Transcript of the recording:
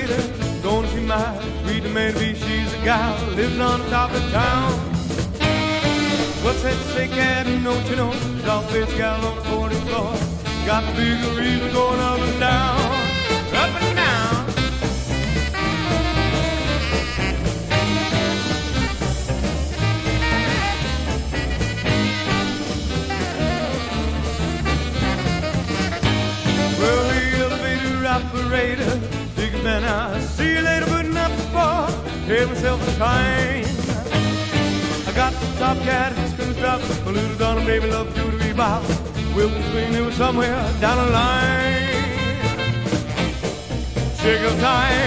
operator. Gonna see my sweet Mary, she's a gal, lives on the top of town. What's that say, cat? Don't you know? Doll-faced gal on the 40th floor. Got the big reason going up and down, up and down. Well, the elevator operator, big man, I see you later, putting up the bar. Have myself a time. I got the top cat and screws drop. My little darling baby loves to be bop. Wilton swing, it was somewhere down the line. Shake of time.